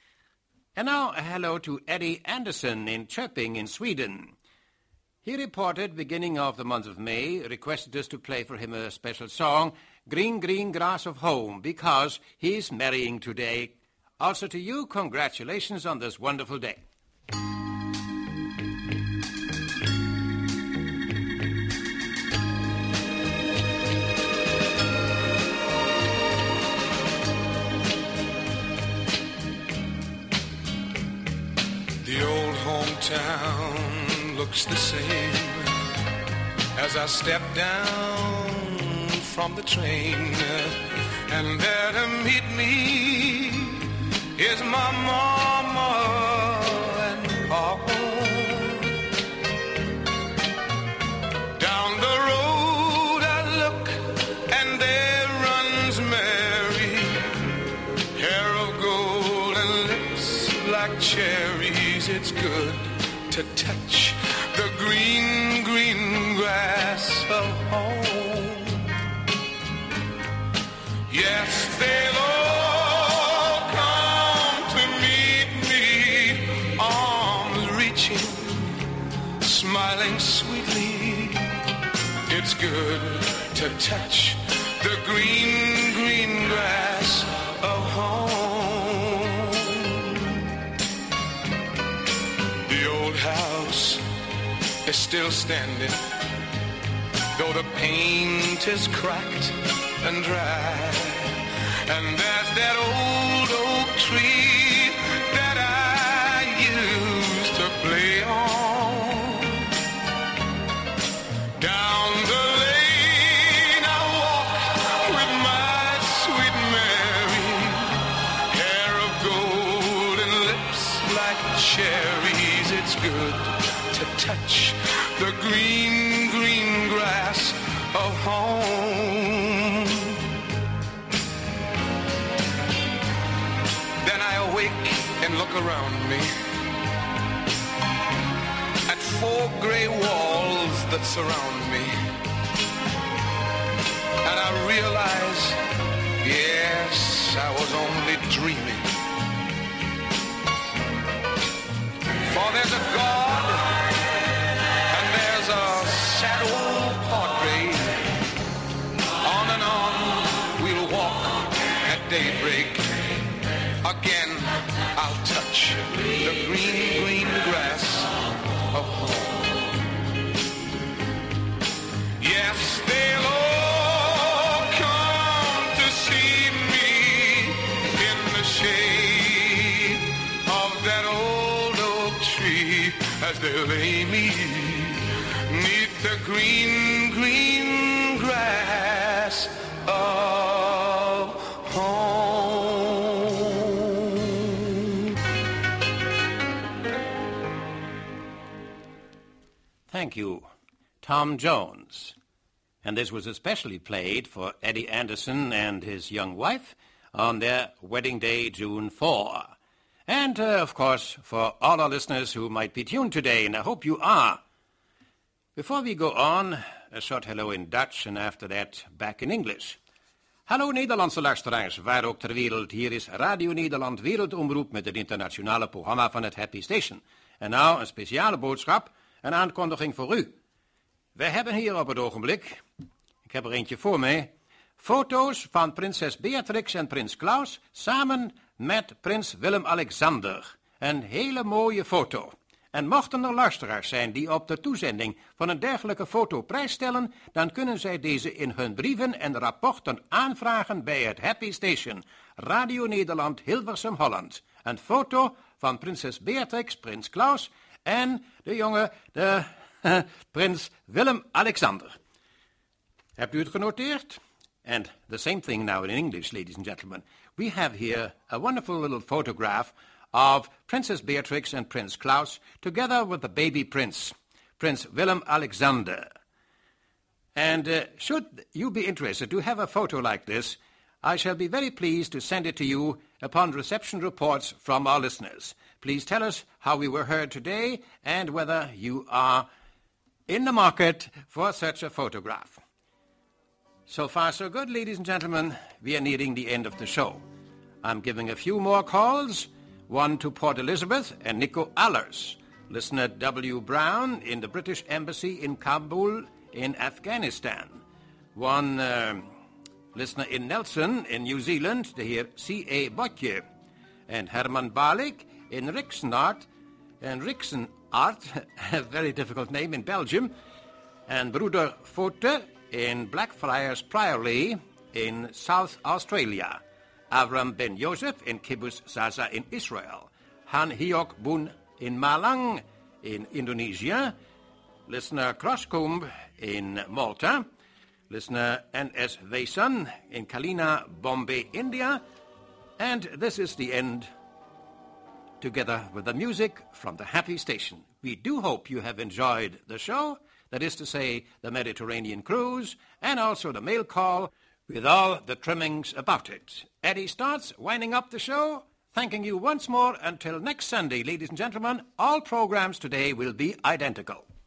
And now a hello to Eddie Anderson in Köping in Sweden. He reported beginning of the month of May, requested us to play for him a special song, Green, Green Grass of Home, because he's marrying today. Also to you, congratulations on this wonderful day. The old hometown looks the same as I step down from the train, and there to meet me is my mama and papa. Down the road I look, and there runs Mary, hair of gold and lips like cherries. It's good to touch the green, green grass of home. Yes, they'll all come to meet me, arms reaching, smiling sweetly. It's good to touch the green, green grass of home. The old house is still standing, though the paint is cracked and dry. And there's that old oak tree that I used to play on. Down the lane I walk with my sweet Mary, hair of gold and lips like cherries. It's good to touch the green, green grass of home. Then I awake and look around me at four gray walls that surround me, and I realize, yes, I was only dreaming. For there's a God and there's a sad old portrait. On and on we'll walk at daybreak. Again I'll touch the green, green grass of home. Yes, they'll all come to see me in the shade of that old oak tree as they lay me neath the green, green grass of home. Thank you, Tom Jones. And this was especially played for Eddie Anderson and his young wife on their wedding day, June fourth. And, uh, of course, for all our listeners who might be tuned today, and I hope you are. Before we go on, a short hello in Dutch, and after that, back in English. Hallo Nederlandse luisteraars, waar ook ter wereld. Hier is Radio Nederland Wereldomroep met het internationale programma van het Happy Station. En nou een speciale boodschap, een aankondiging voor u. We hebben hier op het ogenblik, ik heb er eentje voor mij, foto's van prinses Beatrix en prins Klaus samen met prins Willem-Alexander. Een hele mooie foto. En mochten er luisteraars zijn die op de toezending van een dergelijke foto prijs stellen, dan kunnen zij deze in hun brieven en rapporten aanvragen bij het Happy Station, Radio Nederland Hilversum Holland. Een foto van prinses Beatrix, prins Klaus en de jonge, de uh, prins Willem-Alexander. Hebt u het genoteerd? And the same thing now in English, ladies and gentlemen. We have here a wonderful little photograph of Princess Beatrix and Prince Klaus, together with the baby prince, Prince Willem-Alexander. And uh, should you be interested to have a photo like this, I shall be very pleased to send it to you upon reception reports from our listeners. Please tell us how we were heard today and whether you are in the market for such a photograph. So far, so good, ladies and gentlemen. We are nearing the end of the show. I'm giving a few more calls. One to Port Elizabeth and Nico Allers, listener W. Brown in the British Embassy in Kabul in Afghanistan. One uh, listener in Nelson in New Zealand, the heer C A. Botje. And Herman Balik in Rixenart, and Rixenart, a very difficult name, in Belgium. And Broeder Fote in Blackfriars Priory in South Australia. Avram Ben Joseph in Kibbutz Zaza in Israel. Han Hiok Boon in Malang in Indonesia. Listener Crosscomb in Malta. Listener N S Vason in Kalina, Bombay, India. And this is the end, together with the music from the Happy Station. We do hope you have enjoyed the show, that is to say, the Mediterranean cruise, and also the mail call, with all the trimmings about it. Eddie starts winding up the show, thanking you once more until next Sunday, ladies and gentlemen. All programs today will be identical.